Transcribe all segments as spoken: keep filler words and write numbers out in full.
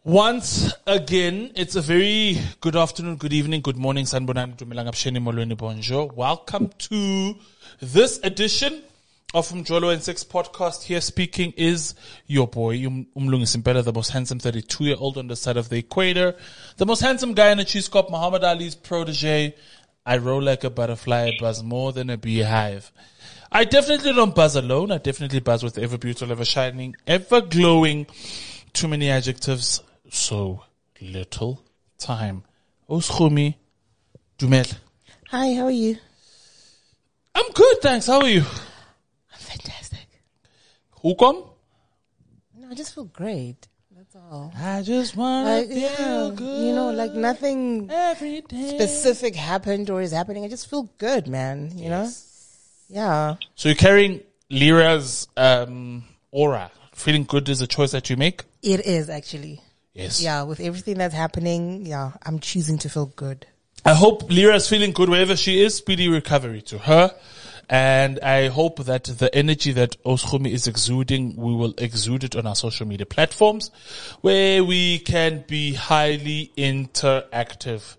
Once again, it's a very good afternoon, good evening, good morning, sanibonani, dumelang, absheni, molweni, bonjour. Welcome to this edition of Mjolo and Six podcast. Here speaking is your boy, um, Umlungisi Mpela, the most handsome thirty-two-year-old on the side of the equator, the most handsome guy in a cheese cup, Muhammad Ali's protege. I roll like a butterfly, I buzz more than a beehive. I definitely don't buzz alone. I definitely buzz with ever beautiful, ever shining, ever glowing. Too many adjectives. So little time. Oschumi, Dumel. Hi, how are you? I'm good, thanks. How are you? I'm fantastic. Who come? No, I just feel great. That's all. I just want Like, to feel yeah, good. you know, like nothing every day. specific happened or is happening. I just feel good, man. You Yes. know? Yeah. So you're carrying Lyra's um, aura. Feeling good is a choice that you make? It is actually. Yes. Yeah, with everything that's happening, yeah, I'm choosing to feel good. I hope Lyra's feeling good wherever she is. Speedy recovery to her. And I hope that the energy that Oschumi is exuding, we will exude it on our social media platforms where we can be highly interactive.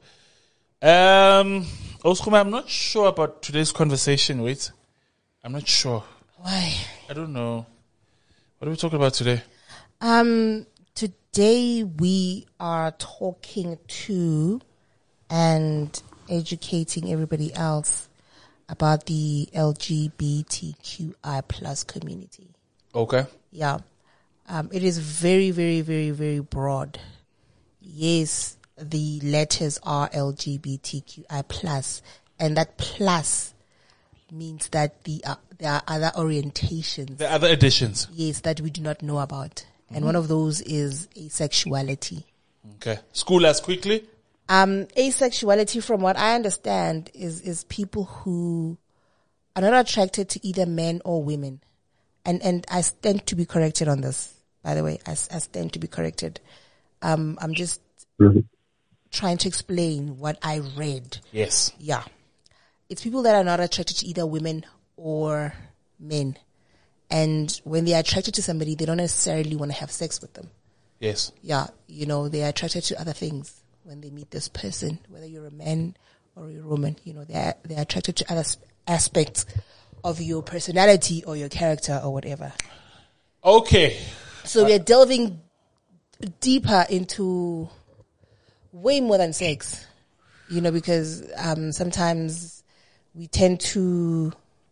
Um, Oschumi, I'm not sure about today's conversation. Wait, I'm not sure. Why? I don't know. What are we talking about today? Um, today we are talking to and educating everybody else about the L G B T Q I plus community. Okay. Yeah. Um, it is very, very, very, very broad. Yes, the letters are L G B T Q I plus, and that plus means that the uh, there are other orientations. The other additions. Yes, that we do not know about. And mm-hmm. one of those is asexuality. Okay. School us quickly. Um, asexuality, from what I understand, is, is people who are not attracted to either men or women. And, and I stand to be corrected on this, by the way. I, I stand to be corrected. Um, I'm just mm-hmm. trying to explain what I read. Yes. Yeah. It's people that are not attracted to either women or men. And when they are attracted to somebody, they don't necessarily want to have sex with them. Yes. Yeah. You know, they are attracted to other things. When they meet this person, whether you're a man or you're a woman, you know, they're, they're attracted to other aspects of your personality or your character or whatever. Okay. So uh, we're delving deeper into way more than sex, you know, because, um, sometimes we tend to,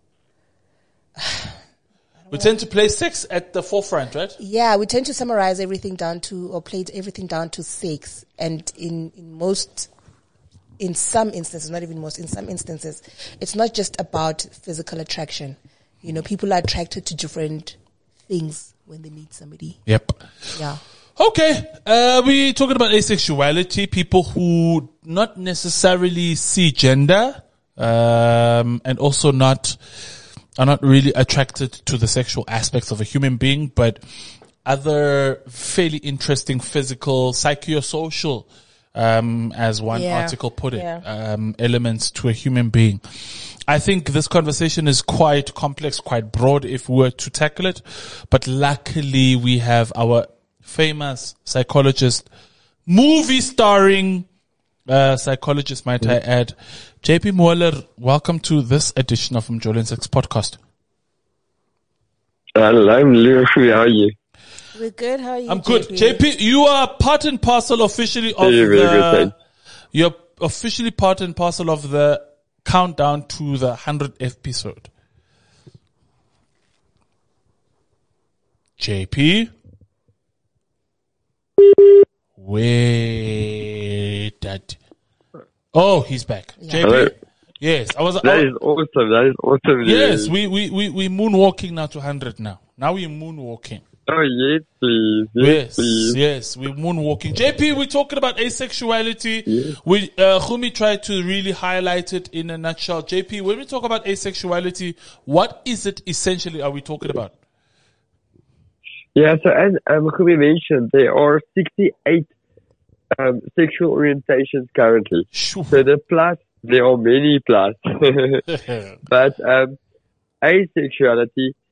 we tend to place sex at the forefront, right? Yeah, we tend to summarize everything down to, or play everything down to sex. And in, in most, in some instances, not even most, in some instances, it's not just about physical attraction. You know, people are attracted to different things when they meet somebody. Yep. Yeah. Okay. Uh, we talking about asexuality, people who not necessarily see gender, um, and also not, are not really attracted to the sexual aspects of a human being, but other fairly interesting physical, psychosocial, um, as one yeah. article put it, yeah. um, elements to a human being. I think this conversation is quite complex, quite broad if we were to tackle it, but luckily we have our famous psychologist, movie starring, uh, psychologist, might I add, J P Mueller. Welcome to this edition of Mjolo and Six podcast. Hello, I'm Leo. How are you? We're good. How are you? I'm good. J P, you are part and parcel officially of yeah, the, good, you're officially part and parcel of the countdown to the hundredth episode. J P? Wait, that. Oh, he's back. Yeah. J P? Hello. Yes, I was. That I, is awesome. That is awesome. yes, we, we, we, we moonwalking now to one hundred now. Now we're moonwalking. Oh, yes, please. Yes, Yes, please. yes, we're moonwalking. J P, we're talking about asexuality. Yes. We, uh, Khumi tried to really highlight it in a nutshell. J P, when we talk about asexuality, what is it essentially are we talking about? Yeah, so as um, Khumi mentioned, there are sixty-eight um, sexual orientations currently. Shoo. So the plus, there are many plus. But um, asexuality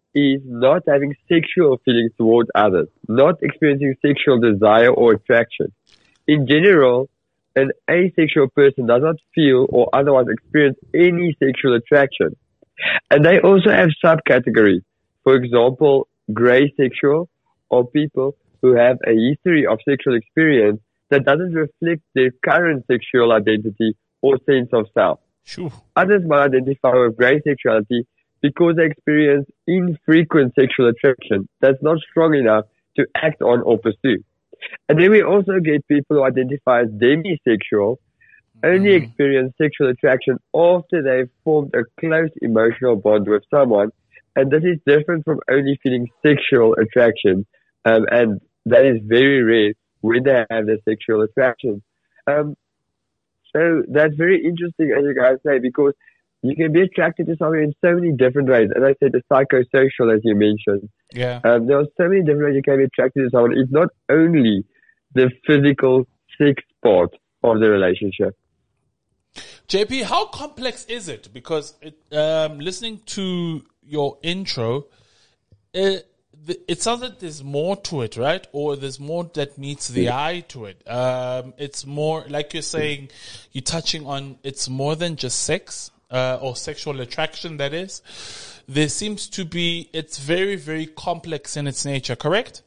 is not having sexual feelings towards others, not experiencing sexual desire or attraction. In general, an asexual person does not feel or otherwise experience any sexual attraction. And they also have subcategories. For example, gray sexual, or people who have a history of sexual experience that doesn't reflect their current sexual identity or sense of self. Sure. Others might identify with gray sexuality because they experience infrequent sexual attraction that's not strong enough to act on or pursue. And then we also get people who identify as demisexual, only Mm. experience sexual attraction after they've formed a close emotional bond with someone. And this is different from only feeling sexual attraction. Um, and that is very rare when they have the sexual attraction. Um, so that's very interesting, as you guys say, because you can be attracted to someone in so many different ways. As I said, the psychosocial, as you mentioned. Yeah. Um, there are so many different ways you can be attracted to someone. It's not only the physical sex part of the relationship. J P, how complex is it? Because it, um, listening to your intro, it, it sounds like there's more to it, right? Or there's more that meets the eye to it. Um, it's more, like you're saying, you're touching on, it's more than just sex, uh, or sexual attraction, that is. There seems to be, it's very, very complex in its nature, correct?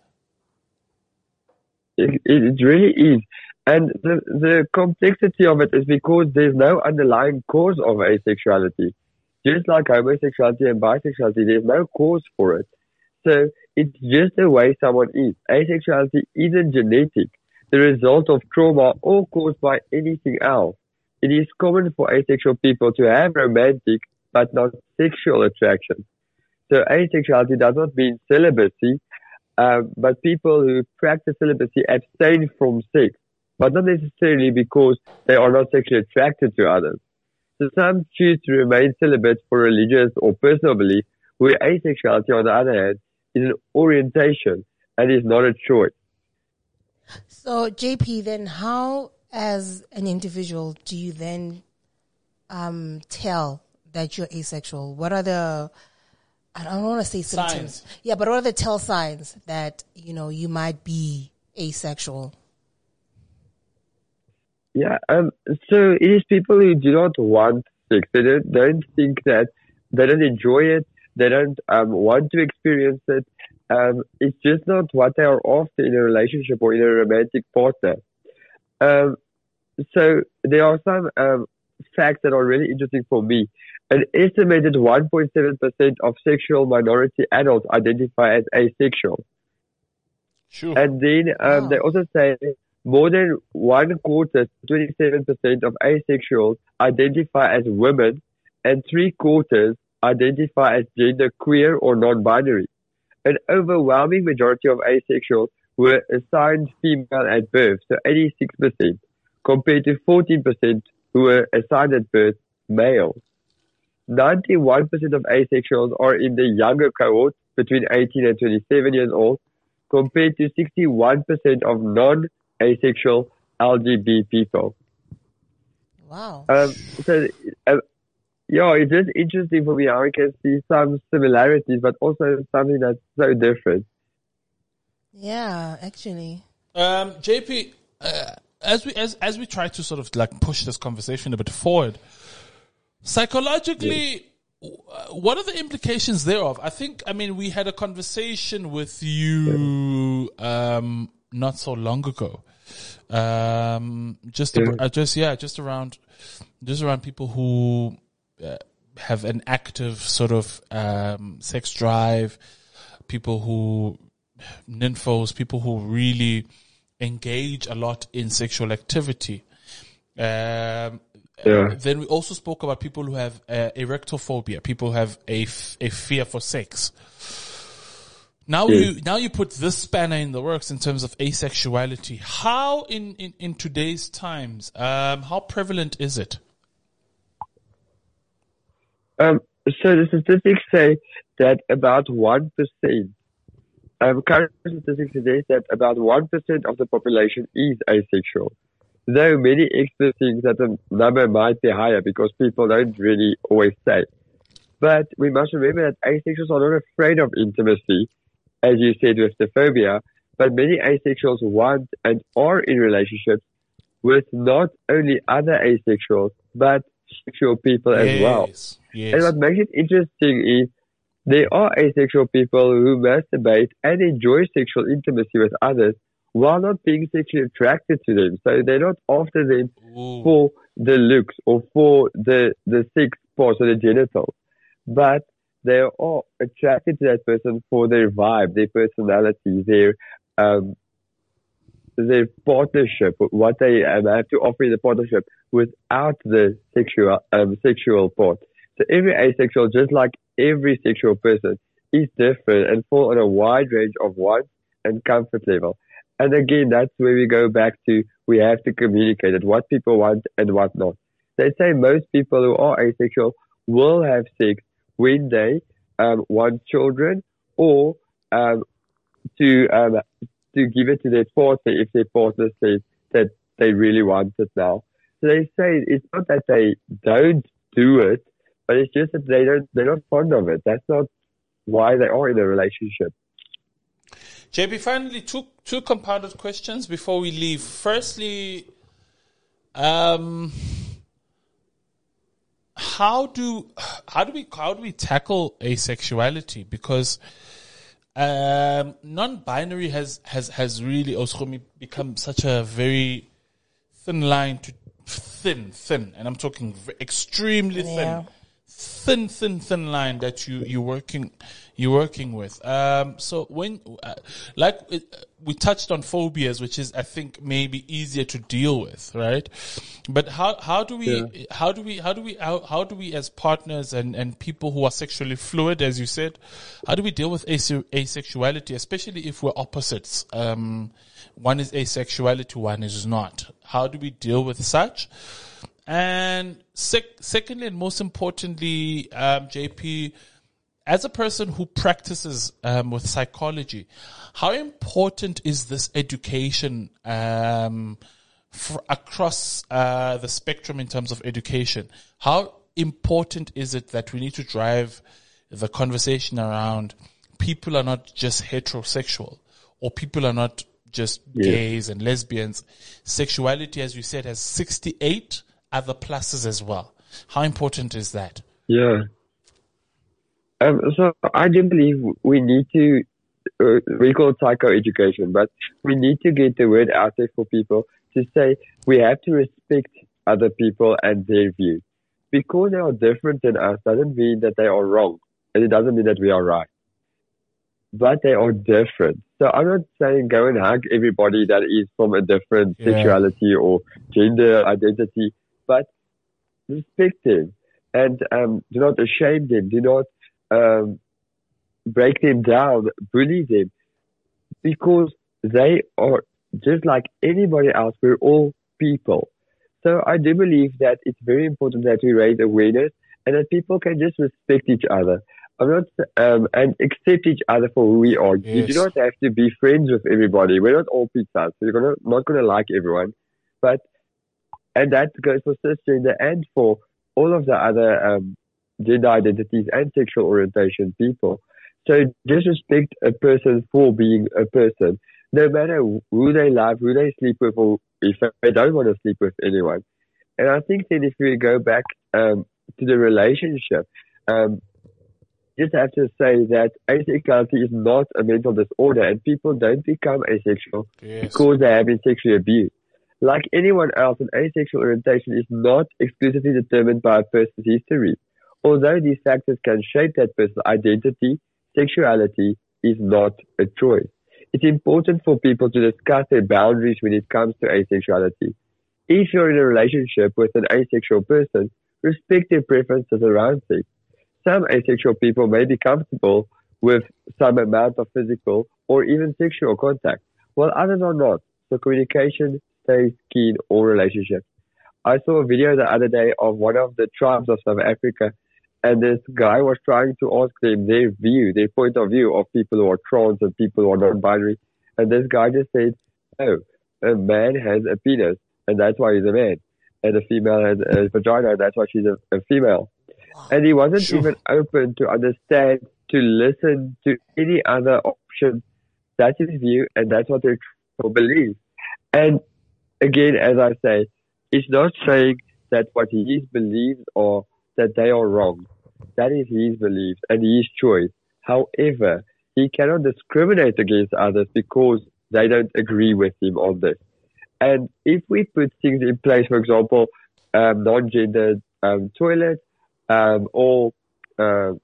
It, it really is. And the, the complexity of it is because there's no underlying cause of asexuality. Just like homosexuality and bisexuality, there's no cause for it. So it's just the way someone is. Asexuality isn't genetic, the result of trauma or caused by anything else. It is common for asexual people to have romantic but not sexual attraction. So asexuality does not mean celibacy, uh, but people who practice celibacy abstain from sex, but not necessarily because they are not sexually attracted to others. So some choose to remain celibate for religious or personal belief, where asexuality, on the other hand, is an orientation and is not a choice. So, J P, then how, as an individual, do you then um, tell that you're asexual? What are the, I don't want to say symptoms. Signs. Yeah, but what are the tell signs that, you know, you might be asexual? Yeah, um, so it is people who do not want sex. They don't, don't think that, they don't enjoy it. They don't um, want to experience it. Um, it's just not what they are after in a relationship or in a romantic partner. Um, so there are some um, facts that are really interesting for me. An estimated one point seven percent of sexual minority adults identify as asexual. Sure. And then um, Wow. they also say more than one quarter, twenty-seven percent of asexuals identify as women, and three quarters identify as gender queer or non-binary. An overwhelming majority of asexuals were assigned female at birth, so eighty-six percent, compared to fourteen percent who were assigned at birth male. ninety-one percent of asexuals are in the younger cohort, between eighteen and twenty-seven years old, compared to sixty-one percent of non-asexual L G B T people. Wow. Um, so, uh, yeah, it's just interesting for me how I can see some similarities, but also something that's so different. Yeah, actually. Um, J P, uh, as we as as we try to sort of like push this conversation a bit forward, psychologically, w- what are the implications thereof? I think, I mean, we had a conversation with you um, not so long ago. Um, just Yeah. ab- uh, just yeah, just around just around people who uh, have an active sort of um, sex drive, people who nymphos, people who really engage a lot in sexual activity. Um, Yeah. Then we also spoke about people who have uh, erectophobia, people who have a, f- a fear for sex. Now Yes. you now you put this spanner in the works in terms of asexuality. How in, in, in today's times, um, how prevalent is it? Um, so the statistics say that about one percent, um, current statistics suggest that about one percent of the population is asexual. Though many experts think that the number might be higher because people don't really always say. But we must remember that asexuals are not afraid of intimacy, as you said with the phobia, but many asexuals want and are in relationships with not only other asexuals, but sexual people yes, as well. Yes. And what makes it interesting is there are asexual people who masturbate and enjoy sexual intimacy with others while not being sexually attracted to them. So they're not after them Ooh. for the looks or for the, the sex parts or the genitals, but they are attracted to that person for their vibe, their personality, their um, their partnership, what they um, have to offer in the partnership without the sexual um, sexual part. So every asexual, just like every sexual person, is different and fall on a wide range of wants and comfort level. And again, that's where we go back to, we have to communicate it, what people want and what not. They say most people who are asexual will have sex when they um, want children or um, to um, to give it to their partner if their partner says that they really want it now. So they say it's not that they don't do it, but it's just that they don't, they're not fond of it. That's not why they are in a relationship. J B, finally, two two compounded questions before we leave. Firstly, um, how do how do we how do we tackle asexuality? Because um, non-binary has has has really also become such a very thin line to thin thin, and I'm talking extremely thin. Yeah. Thin, thin, thin line that you you're working you're working with. Um, so when uh, like it, we touched on phobias, which is I think maybe easier to deal with, right? But how how do we Yeah. how do we how do we how, how do we as partners and and people who are sexually fluid, as you said, how do we deal with ase- asexuality, especially if we're opposites? Um, one is asexuality, one is not. How do we deal with such? And sec- secondly, and most importantly, um, J P, as a person who practices um, with psychology, how important is this education um, for across uh, the spectrum in terms of education? How important is it that we need to drive the conversation around people are not just heterosexual or people are not just Yeah. gays and lesbians? Sexuality, as you said, has sixty-eight other pluses as well. How important is that? Yeah. Um, so I do believe we need to, uh, we call it psychoeducation, but we need to get the word out there for people to say we have to respect other people and their views. Because they are different than us doesn't mean that they are wrong, and it doesn't mean that we are right. But they are different. So I'm not saying go and hug everybody that is from a different Yeah. sexuality or gender identity, but respect them and um, do not shame them. Do not um, break them down, bully them, because they are just like anybody else. We're all people. So I do believe that it's very important that we raise awareness and that people can just respect each other. I'm not um, and accept each other for who we are. You do Yes. not have to be friends with everybody. We're not all pizzas. So you're gonna, not going to like everyone, but and that goes for cisgender and for all of the other um, gender identities and sexual orientation people. So just respect a person for being a person, no matter who they love, who they sleep with, or if they don't want to sleep with anyone. And I think that if we go back um, to the relationship, um, just have to say that asexuality is not a mental disorder, and people don't become asexual Yes. because they have been sexually abused. Like anyone else, an asexual orientation is not exclusively determined by a person's history. Although these factors can shape that person's identity, sexuality is not a choice. It's important for people to discuss their boundaries when it comes to asexuality. If you're in a relationship with an asexual person, respect their preferences around sex. Some asexual people may be comfortable with some amount of physical or even sexual contact, while others are not. So communication stays key in all relationships. I saw a video the other day of one of the tribes of South Africa, and this guy was trying to ask them their view, their point of view of people who are trans and people who are non-binary. And this guy just said, oh, a man has a penis, and that's why he's a man. And a female has a vagina, and that's why she's a, a female. And he wasn't Sure. even open to understand, to listen to any other option. That's his view, and that's what they believe. And again, as I say, it's not saying that what his beliefs are, that they are wrong. That is his beliefs and his choice. However, he cannot discriminate against others because they don't agree with him on this. And if we put things in place, for example, um, non-gendered um, toilets, um, or uh,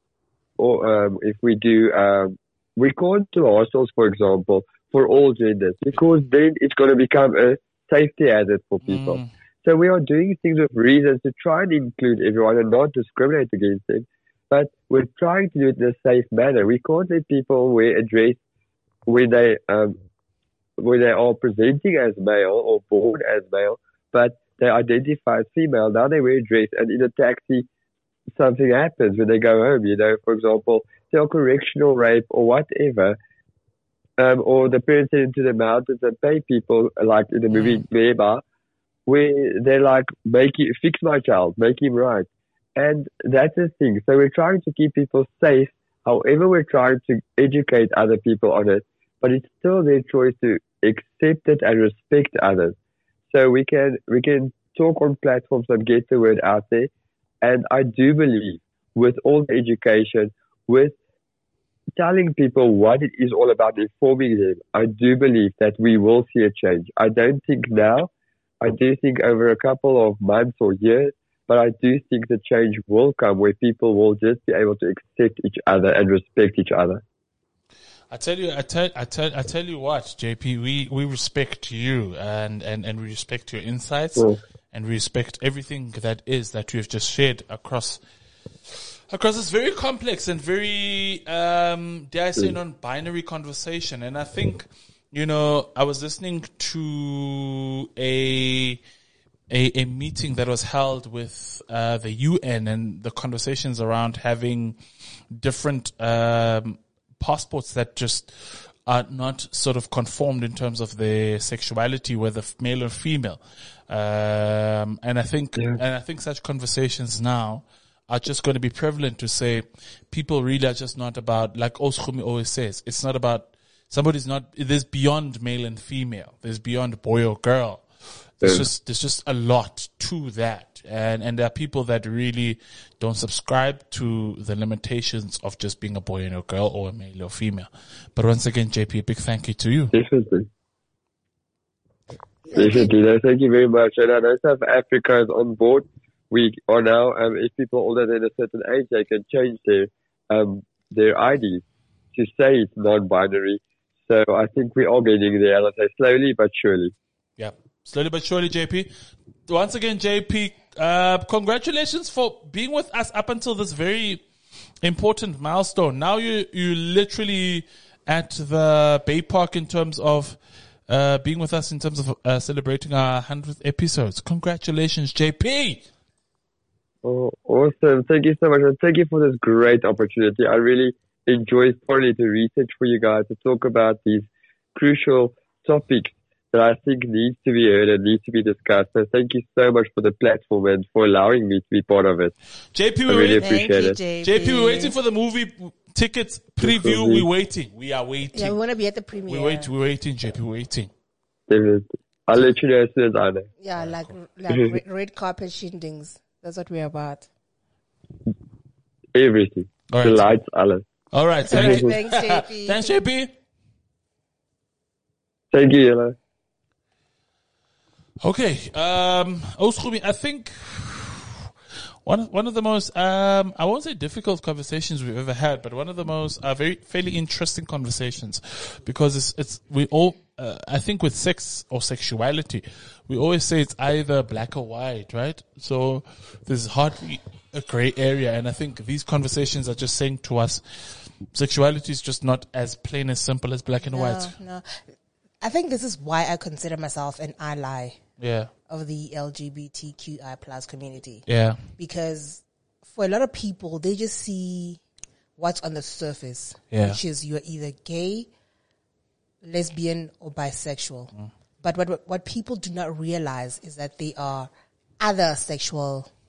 or um, if we do, um, we can't do hostels, for example, for all genders, because then it's going to become a safety hazard for people. Mm. So we are doing things with reasons to try and include everyone and not discriminate against them. But we're trying to do it in a safe manner. We can't let people wear a dress when they um, when they are presenting as male or born as male, but they identify as female. Now they wear a dress, and in a taxi, something happens when they go home. You know, for example, they're correctional rape or whatever. Um, or the parents send into the mountains and pay people, like in the movie Mm. Beba, where they're like, make it, fix my child, make him right. And that's the thing. So we're trying to keep people safe. However, we're trying to educate other people on it, but it's still their choice to accept it and respect others. So we can, we can talk on platforms and get the word out there. And I do believe with all the education, with telling people what it is all about, informing them, I do believe that we will see a change. I don't think now. I do think over a couple of months or years, but I do think the change will come where people will just be able to accept each other and respect each other. I tell you, I tell, I tell, I tell you what, J P, we, we respect you and, and, and we respect your insights Mm. and we respect everything that is that you have just shared across, across this very complex and very, um, dare I say, non-binary conversation. And I think, you know, I was listening to a, a, a meeting that was held with, uh, the U N and the conversations around having different, um, passports that just are not sort of conformed in terms of their sexuality, whether male or female. Um, and I think, Yeah. and I think such conversations now are just going to be prevalent to say people really are just not about, like Oskumi always says, it's not about, somebody's not, there's beyond male and female. There's beyond boy or girl. There's Yeah. just, there's just a lot to that. And, and there are people that really don't subscribe to the limitations of just being a boy and a girl or a male or female. But once again, J P, a big thank you to you. Definitely. Definitely. No, thank you very much. And I know South Africa is on board. We are now, um, if people older than a certain age, they can change their, um, their I Ds to say it's non-binary. So I think we are getting there, I'll say slowly but surely. Yeah. Slowly but surely, J P. Once again, J P, uh, congratulations for being with us up until this very important milestone. Now you, you literally at the Bay Park in terms of, uh, being with us in terms of, uh, celebrating our hundredth episodes. Congratulations, J P. Oh, awesome. Thank you so much. And thank you for this great opportunity. I really enjoy thoroughly to research for you guys to talk about these crucial topics that I think needs to be heard and needs to be discussed. So thank you so much for the platform and for allowing me to be part of it. J P, I we're really waiting. appreciate it. J P. J P, we're waiting for the movie tickets preview. Movie. We're waiting. We are waiting. Yeah, we want to be at the premiere. we wait. We're waiting, J P. We're waiting. Definitely. I'll let you know as soon as I know. Yeah, like like red, red carpet shindings. That's what we're about. Everything. All The right. lights, alles. All right. All Thank right, you. thanks, J P. Thanks, J P. Thank you, Yella. Okay. Um, Oskumi, I think one of, one of the most, um, I won't say difficult conversations we've ever had, but one of the most, uh, very, fairly interesting conversations because it's, it's, we all, uh, I think with sex or sexuality, we always say it's either black or white, right? So there's hardly a gray area. And I think these conversations are just saying to us, sexuality is just not as plain as simple as black and white. No, no. I think this is why I consider myself an ally Yeah. of the L G B T Q I plus community. Yeah. Because for a lot of people, they just see what's on the surface, Yeah. which is you're either gay, lesbian, or bisexual. Mm. But what what people do not realize is that they are other sexual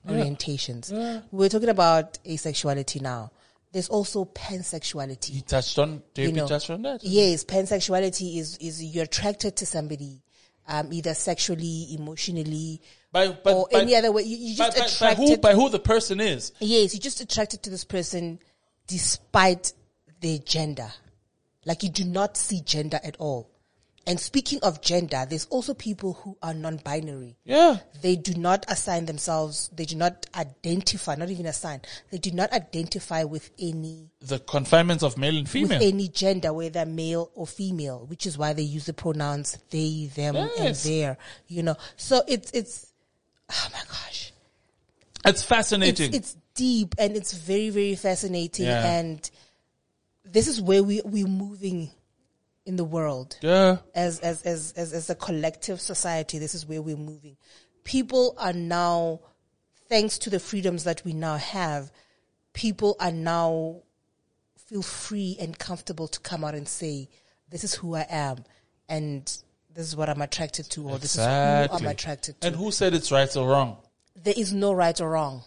orientations. We're talking about asexuality now. There's also pansexuality. You touched on, J P You know, touched on that? Yes, pansexuality is, is you're attracted to somebody, um, either sexually, emotionally, By, but, or by, any other way. You, you by, just by, by attracted. who, by who the person is. Yes, you're just attracted to this person despite their gender. Like you do not see gender at all. And speaking of gender, there's also people who are non-binary. Yeah. They do not assign themselves, they do not identify, not even assign, they do not identify with any, The confinements of male and female. with any gender, whether male or female, which is why they use the pronouns they, them, Yes. and their, you know. So it's, it's, oh my gosh. It's fascinating. It's, it's deep and it's very, very fascinating. Yeah. And this is where we, we're moving in the world. yeah. As, as, as, as, as a collective society, this is where we're moving. People are now, thanks to the freedoms that we now have, people are now feel free and comfortable to come out and say, this is who I am. And this is what I'm attracted to, or this is who Exactly. I'm attracted to. And who said it's right or wrong? There is no right or wrong.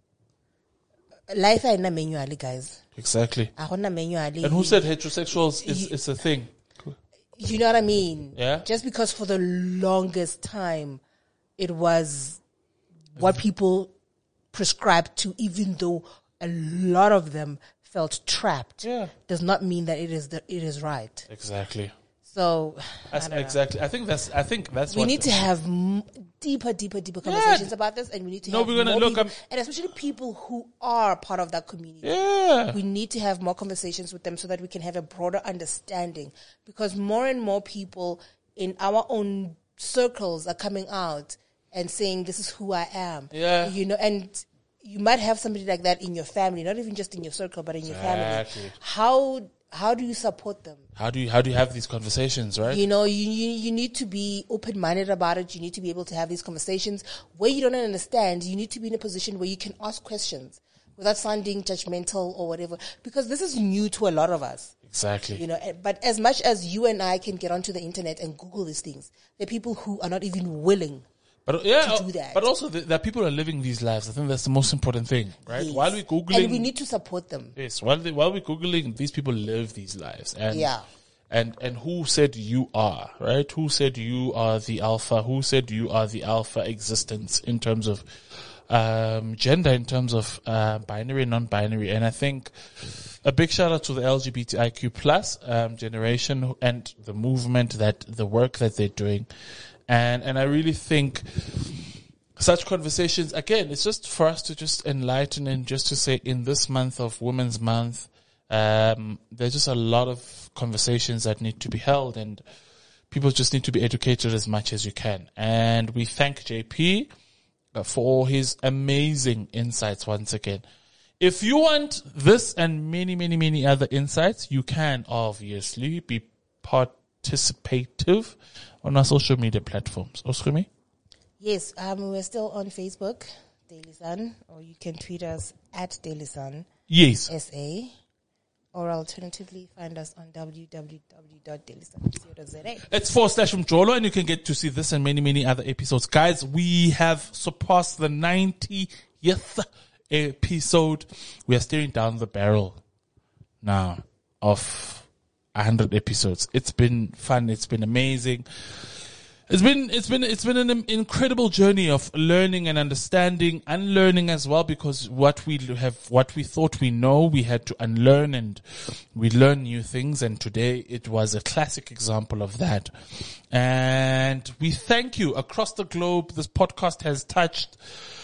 Life ain't manually, guys. Exactly. Ahona manually. And who said heterosexuals is, is a thing? You know what I mean? Yeah. Just because for the longest time it was what people prescribed to, even though a lot of them felt trapped, Yeah. does not mean that it is the, it is right. Exactly. So That's I don't know. exactly. I think that's. I think that's We what need to have m- deeper, deeper, deeper conversations about this, and we need to No, have we're gonna more look people, up- and especially people who are part of that community. Yeah. We need to have more conversations with them so that we can have a broader understanding, because more and more people in our own circles are coming out and saying, this is who I am. Yeah. You know, and you might have somebody like that in your family, not even just in your circle, but in your Exactly. family. How, how do you support them? How do you how do you have these conversations, right? You know, you, you you need to be open-minded about it. You need to be able to have these conversations. Where you don't understand, you need to be in a position where you can ask questions without sounding judgmental or whatever, because this is new to a lot of us. Exactly. You know, eh, but as much as you and I can get onto the internet and Google these things, there are people who are not even willing. But yeah, to do that. but also the, that people are living these lives. I think that's the most important thing, right? Yes. While we're googling, and we need to support them. yes, while they, while we're googling, these people live these lives, and Yeah. and and who said you are, right? Who said you are the alpha? Who said you are the alpha existence in terms of um, gender, in terms of uh, binary and non-binary? And I think a big shout out to the L G B T I Q plus um, generation and the movement, that the work that they're doing. And and I really think such conversations, again, it's just for us to just enlighten and just to say, in this month of Women's Month, um, there's just a lot of conversations that need to be held, and people just need to be educated as much as you can. And we thank J P for his amazing insights once again. If you want this and many, many, many other insights, you can obviously be participative on our social media platforms. Oskrimi? Yes, um, we're still on Facebook, Daily Sun, or you can tweet us at Daily Sun Yes. S A, or alternatively find us on w w w dot daily sun dot co dot z a. It's forward slash from Jolo, and you can get to see this and many, many other episodes. Guys, we have surpassed the ninetieth episode. We are staring down the barrel now of one hundred episodes. It's been fun. It's been amazing. It's been, it's been, it's been an incredible journey of learning and understanding, unlearning as well, because what we have, what we thought we know, we had to unlearn, and we learn new things. And today it was a classic example of that. And we thank you across the globe. This podcast has touched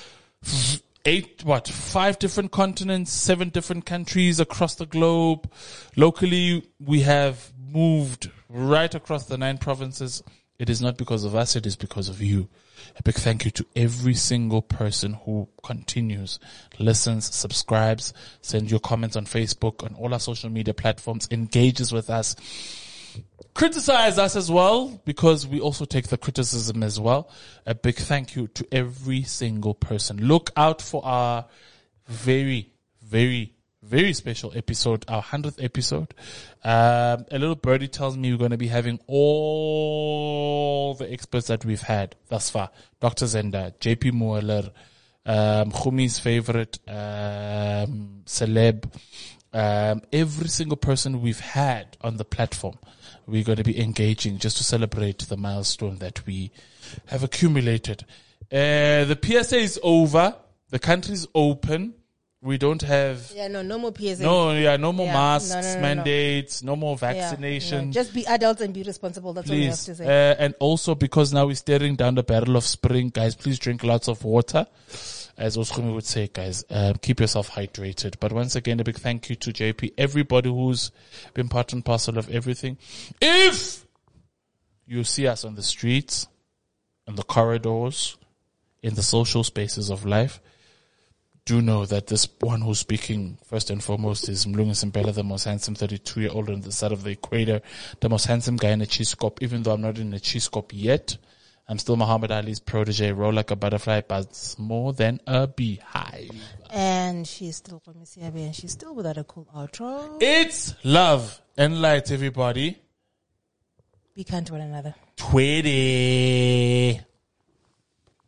eight, what, five different continents, seven different countries across the globe. Locally, we have moved right across the nine provinces. It is not because of us, it is because of you. A big thank you to every single person who continues, listens, subscribes, sends your comments on Facebook, on all our social media platforms, engages with us. Criticize us as well, because we also take the criticism as well. A big thank you to every single person. Look out for our very, very, very special episode, our hundredth episode. Um, a little birdie tells me we're going to be having all the experts that we've had thus far. Doctor Zenda, J P Moeller, um, Khumi's favorite um, celeb, um, every single person we've had on the platform, we're going to be engaging just to celebrate the milestone that we have accumulated. Uh, the P S A is over. The country's open. We don't have... Yeah, no, no more P S A. No, yeah, no more Yeah. masks, No, no, no, no. mandates, no, more Yeah, vaccination. yeah. Just be adults and be responsible. That's all you have Please. to say. Uh, and also, because now we're staring down the barrel of spring, guys, please drink lots of water. As Oskumi would say, guys, uh, keep yourself hydrated. But once again, a big thank you to J P, everybody who's been part and parcel of everything. If you see us on the streets, in the corridors, in the social spaces of life, do know that this one who's speaking first and foremost is Mlungu Simpela, the most handsome thirty-two-year-old on the side of the equator, the most handsome guy in a cheese cop. Even though I'm not in a cheese cop yet, I'm still Muhammad Ali's protege, roll like a butterfly, but more than a beehive. And she's still Komisiabe, and she's still without a cool outro. It's love and light, everybody. Be kind to one another. Twitty.